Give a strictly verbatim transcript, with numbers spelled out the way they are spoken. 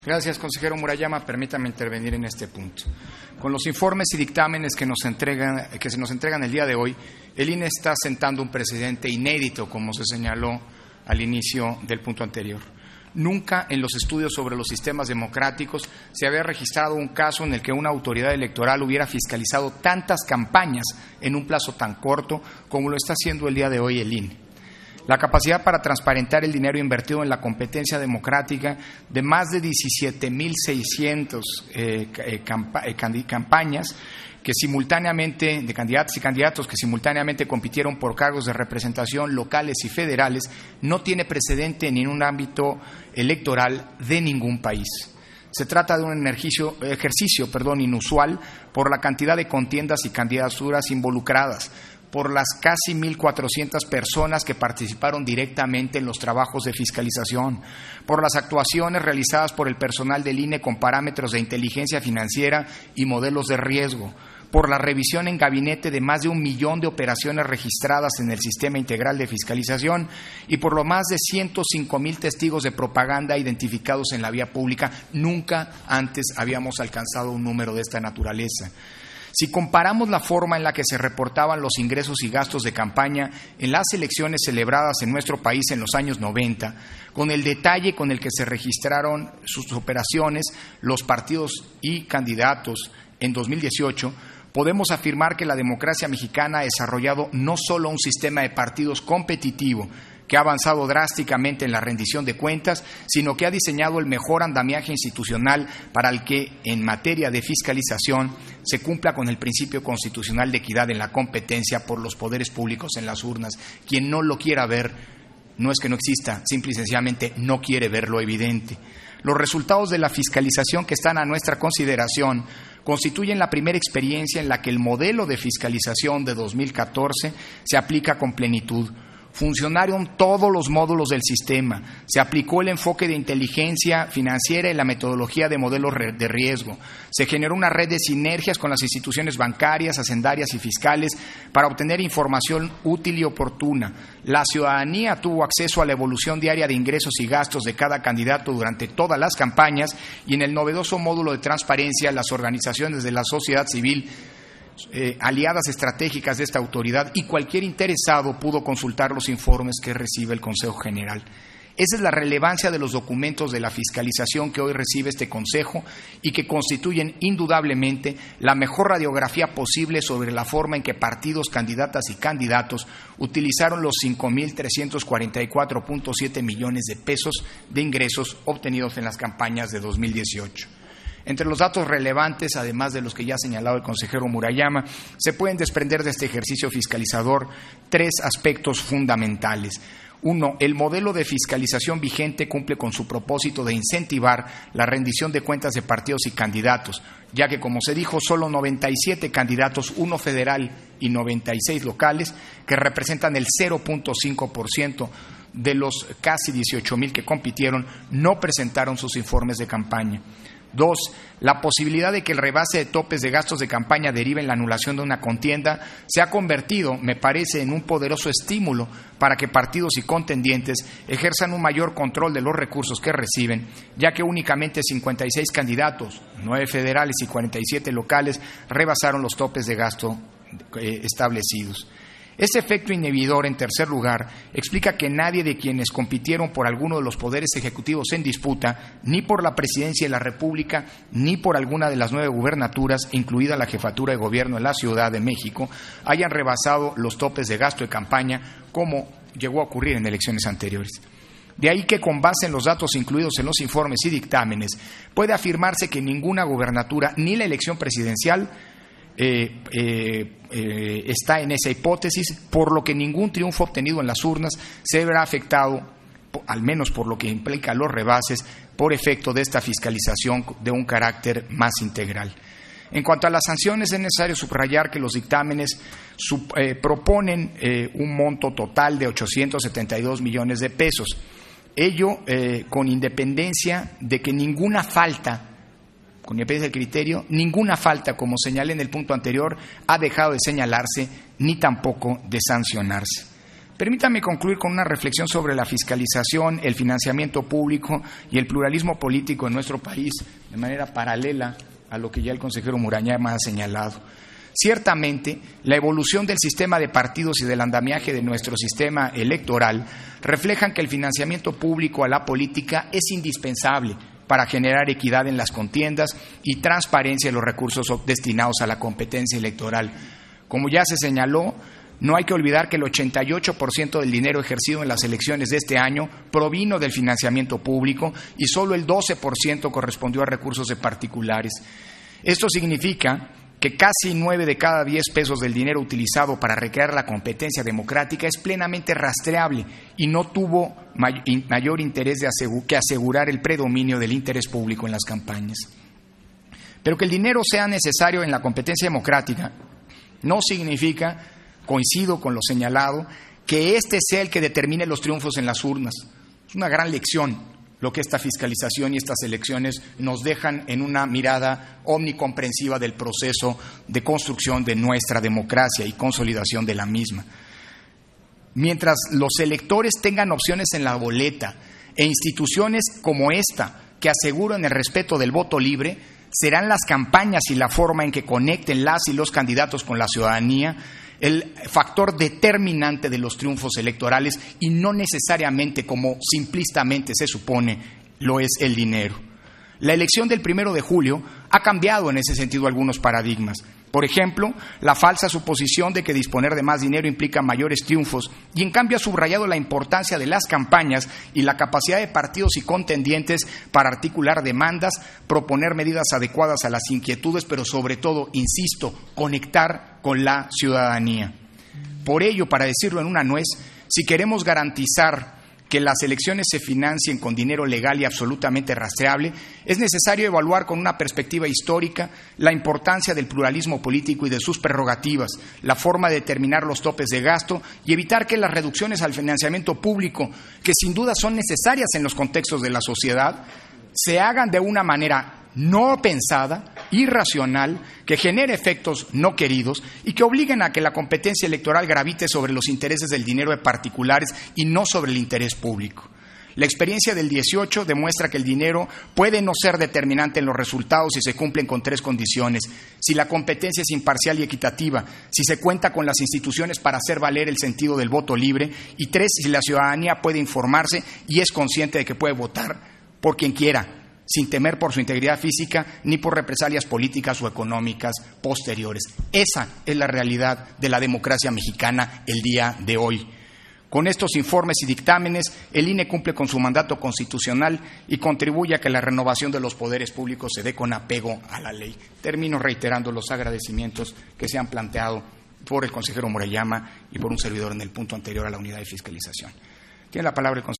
Gracias, consejero Murayama. Permítame intervenir en este punto. Con los informes y dictámenes que nos entregan, que se nos entregan el día de hoy, el I N E está sentando un precedente inédito, como se señaló al inicio del punto anterior. Nunca en los estudios sobre los sistemas democráticos se había registrado un caso en el que una autoridad electoral hubiera fiscalizado tantas campañas en un plazo tan corto como lo está haciendo el día de hoy el I N E. La capacidad para transparentar el dinero invertido en la competencia democrática de más de diecisiete mil seiscientas eh, eh, campa eh, campañas que simultáneamente, de candidatos y candidatos que simultáneamente compitieron por cargos de representación locales y federales, no tiene precedente en ningún ámbito electoral de ningún país. Se trata de un ejercicio, ejercicio perdón, inusual por la cantidad de contiendas y candidaturas involucradas, por las casi mil cuatrocientas personas que participaron directamente en los trabajos de fiscalización, por las actuaciones realizadas por el personal del I N E con parámetros de inteligencia financiera y modelos de riesgo, por la revisión en gabinete de más de un millón de operaciones registradas en el Sistema Integral de Fiscalización y por los más de ciento cinco mil testigos de propaganda identificados en la vía pública. Nunca antes habíamos alcanzado un número de esta naturaleza. Si comparamos la forma en la que se reportaban los ingresos y gastos de campaña en las elecciones celebradas en nuestro país en los años noventa, con el detalle con el que se registraron sus operaciones, los partidos y candidatos en dos mil dieciocho, podemos afirmar que la democracia mexicana ha desarrollado no solo un sistema de partidos competitivo, que ha avanzado drásticamente en la rendición de cuentas, sino que ha diseñado el mejor andamiaje institucional para el que, en materia de fiscalización, se cumpla con el principio constitucional de equidad en la competencia por los poderes públicos en las urnas. Quien no lo quiera ver, no es que no exista, simple y sencillamente no quiere ver lo evidente. Los resultados de la fiscalización que están a nuestra consideración constituyen la primera experiencia en la que el modelo de fiscalización de dos mil catorce se aplica con plenitud. Funcionaron todos los módulos del sistema, se aplicó el enfoque de inteligencia financiera y la metodología de modelos de riesgo, se generó una red de sinergias con las instituciones bancarias, hacendarias y fiscales para obtener información útil y oportuna. La ciudadanía tuvo acceso a la evolución diaria de ingresos y gastos de cada candidato durante todas las campañas y en el novedoso módulo de transparencia, las organizaciones de la sociedad civil, Eh, aliadas estratégicas de esta autoridad y cualquier interesado pudo consultar los informes que recibe el Consejo General. Esa es la relevancia de los documentos de la fiscalización que hoy recibe este Consejo y que constituyen indudablemente la mejor radiografía posible sobre la forma en que partidos, candidatas y candidatos utilizaron los cinco mil trescientos cuarenta y cuatro punto siete millones de pesos de ingresos obtenidos en las campañas de dos mil dieciocho. Entre los datos relevantes, además de los que ya ha señalado el consejero Murayama, se pueden desprender de este ejercicio fiscalizador tres aspectos fundamentales. Uno, el modelo de fiscalización vigente cumple con su propósito de incentivar la rendición de cuentas de partidos y candidatos, ya que, como se dijo, solo noventa y siete candidatos, uno federal y noventa y seis locales, que representan el cero punto cinco por ciento de los casi dieciocho mil que compitieron, no presentaron sus informes de campaña. Dos, la posibilidad de que el rebase de topes de gastos de campaña derive en la anulación de una contienda se ha convertido, me parece, en un poderoso estímulo para que partidos y contendientes ejerzan un mayor control de los recursos que reciben, ya que únicamente cincuenta y seis candidatos, nueve federales y cuarenta y siete locales, rebasaron los topes de gasto eh, establecidos. Este efecto inhibidor, en tercer lugar, explica que nadie de quienes compitieron por alguno de los poderes ejecutivos en disputa, ni por la presidencia de la República, ni por alguna de las nueve gubernaturas, incluida la jefatura de gobierno en la Ciudad de México, hayan rebasado los topes de gasto de campaña, como llegó a ocurrir en elecciones anteriores. De ahí que, con base en los datos incluidos en los informes y dictámenes, puede afirmarse que ninguna gubernatura ni la elección presidencial Eh, eh, eh, está en esa hipótesis, por lo que ningún triunfo obtenido en las urnas se verá afectado, al menos por lo que implica los rebases, por efecto de esta fiscalización de un carácter más integral. En cuanto a las sanciones, es necesario subrayar que los dictámenes sub, eh, proponen eh, un monto total de ochocientos setenta y dos millones de pesos, ello eh, con independencia de que ninguna falta con independencia del criterio, ninguna falta, como señalé en el punto anterior, ha dejado de señalarse ni tampoco de sancionarse. Permítame concluir con una reflexión sobre la fiscalización, el financiamiento público y el pluralismo político en nuestro país, de manera paralela a lo que ya el consejero Murayama ha señalado. Ciertamente, la evolución del sistema de partidos y del andamiaje de nuestro sistema electoral reflejan que el financiamiento público a la política es indispensable para generar equidad en las contiendas y transparencia en los recursos destinados a la competencia electoral. Como ya se señaló, no hay que olvidar que el ochenta y ocho por ciento del dinero ejercido en las elecciones de este año provino del financiamiento público y solo el doce por ciento correspondió a recursos de particulares. Esto significa que casi nueve de cada diez pesos del dinero utilizado para recrear la competencia democrática es plenamente rastreable y no tuvo may- mayor interés de asegu- que asegurar el predominio del interés público en las campañas. Pero que el dinero sea necesario en la competencia democrática no significa, coincido con lo señalado, que este sea el que determine los triunfos en las urnas. Es una gran lección lo que esta fiscalización y estas elecciones nos dejan en una mirada omnicomprensiva del proceso de construcción de nuestra democracia y consolidación de la misma. Mientras los electores tengan opciones en la boleta e instituciones como esta que aseguran el respeto del voto libre, serán las campañas y la forma en que conecten las y los candidatos con la ciudadanía el factor determinante de los triunfos electorales y no necesariamente, como simplistamente se supone, lo es el dinero. La elección del primero de julio ha cambiado en ese sentido algunos paradigmas. Por ejemplo, la falsa suposición de que disponer de más dinero implica mayores triunfos y en cambio ha subrayado la importancia de las campañas y la capacidad de partidos y contendientes para articular demandas, proponer medidas adecuadas a las inquietudes, pero sobre todo, insisto, conectar con la ciudadanía. Por ello, para decirlo en una nuez, si queremos garantizar que las elecciones se financien con dinero legal y absolutamente rastreable, es necesario evaluar con una perspectiva histórica la importancia del pluralismo político y de sus prerrogativas, la forma de determinar los topes de gasto y evitar que las reducciones al financiamiento público, que sin duda son necesarias en los contextos de la sociedad, se hagan de una manera no pensada, irracional, que genere efectos no queridos y que obliguen a que la competencia electoral gravite sobre los intereses del dinero de particulares y no sobre el interés público. La experiencia del dieciocho demuestra que el dinero puede no ser determinante en los resultados si se cumplen con tres condiciones: si la competencia es imparcial y equitativa, si se cuenta con las instituciones para hacer valer el sentido del voto libre, y tres, si la ciudadanía puede informarse y es consciente de que puede votar por quien quiera, sin temer por su integridad física ni por represalias políticas o económicas posteriores. Esa es la realidad de la democracia mexicana el día de hoy. Con estos informes y dictámenes, el I N E cumple con su mandato constitucional y contribuye a que la renovación de los poderes públicos se dé con apego a la ley. Termino reiterando los agradecimientos que se han planteado por el consejero Murayama y por un servidor en el punto anterior a la unidad de fiscalización. Tiene la palabra el consejero.